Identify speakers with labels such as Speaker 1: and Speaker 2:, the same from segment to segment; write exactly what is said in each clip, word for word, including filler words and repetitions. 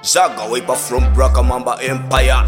Speaker 1: Zaga Wiper from Brakamamba Empire.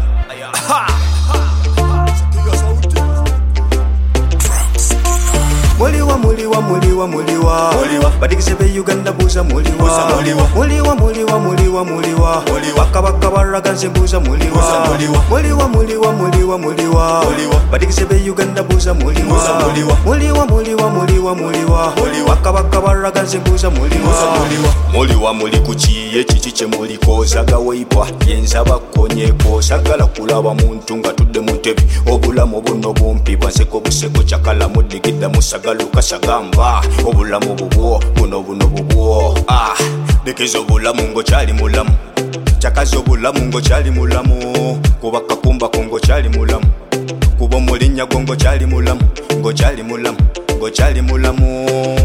Speaker 2: Muliwa muliwa muliwa muliwa muliwa badikisebe Uganda buza muliwa muliwa muliwa muliwa muliwa muliwa baka baka baragaze buza muliwa muliwa muliwa muliwa muliwa badikisebe Uganda buza muliwa muliwa muliwa muliwa muliwa baka baka baragaze buza muliwa
Speaker 1: muliwa muli kukiye kiki kye muliko Zaga Wiper yenza bakonyeko sagala kulaba muntu nga tudde mu ntebe obulamu buno bumpi bwanseko buseko kyakala mudigidda musaga Luka sagamba obulamu bubwo buno buno bubwo ah dekezo obulamu ngo kyali mulamu kyakazo obulamu ngo kyali mulamu kuba kakumba kongo kyali mulamu kuba mulinya gongo kyali mulamu ngo kyali mulamu ngo kyali mulamu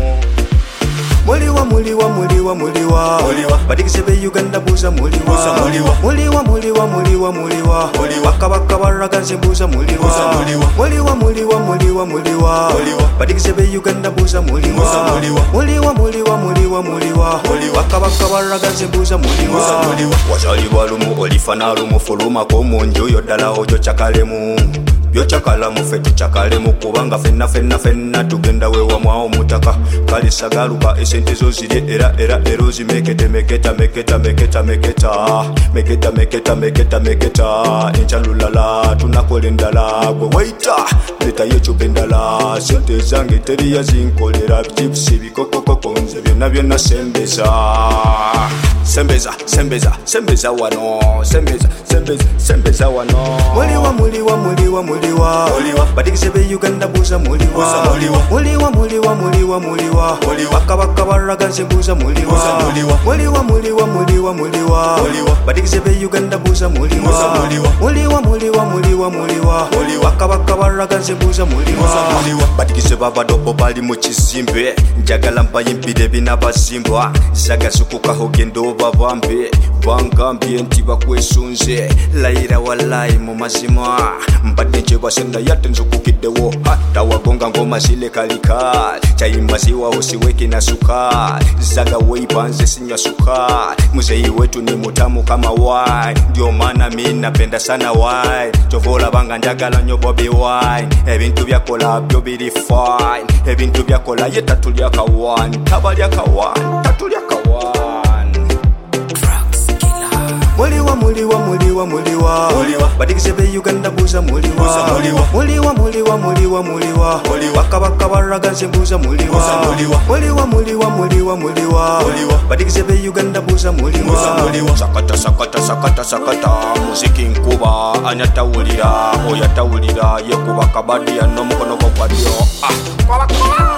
Speaker 2: Muliwa muliwa muliwa muliwa muliwa badikisebe Uganda buza muliwa muliwa muliwa muliwa muliwa muliwa baka baka baragaze buza muliwa muliwa muliwa muliwa muliwa badikisebe Uganda buza muliwa muliwa muliwa muliwa muliwa baka baka baragaze buza muliwa
Speaker 1: wazali balumu olifana lumu fuluma ko munju yodala ojo chakalemu Yo chakala mufetu chakale mukubanga fenna fenna fenna tugenda wewa mwao mutaka kali sagaruka esente zo ziri era era erozi mekete meketa meketa meketa meketa meketa meketa meketa meketa enchalulala tunakolendala gwe waita leta yecho bendala sente zange teri yazinkolera chips bikokoko konze byonna byonna sembeza sembeza sembeza sembeza wano sembeza sembeza sembeza wano
Speaker 2: muliwa muliwa muliwa muliwa muliwa badikisebe Uganda buza muliwa muliwa muliwa muliwa muliwa baka baka baragaze buza muliwa muliwa muliwa muliwa muliwa badikisebe Uganda buza muliwa muliwa muliwa muliwa muliwa baka baka baragaze buza muliwa
Speaker 1: badikisebe abadobo bali mu kizimbe njagala mbayimpire binabazimbwa zaga sukukaho gendo babambe bangambye nti bakwesunze layira wallahi mu mazima mbadde nje basenda yatte nzukukiddewo hatta wagonga ngoma zile kalika chayimba ziwa usiweki na sukari Zaga Wiper nze sinywa sukari muzei wetu ni mutamu kama wine ndio maana mimi napenda sana wine chovola banga njagala nyo Bobby wine ebintu byakola byo biri fine ebintu byakola yeta tulya ka wine tabalya ka wine tatulya ka wine
Speaker 2: Muliwa muliwa muliwa muliwa muliwa badikisebe Uganda buza muliwa muliwa muliwa muliwa muliwa baka baka baragaze buza muliwa muliwa muliwa muliwa muliwa badikisebe Uganda buza muliwa
Speaker 1: sakata sakata sakata sakata muziki nkuba anyatawulira oyatawulira yekuba kabadi ya nomukono gwa dio ah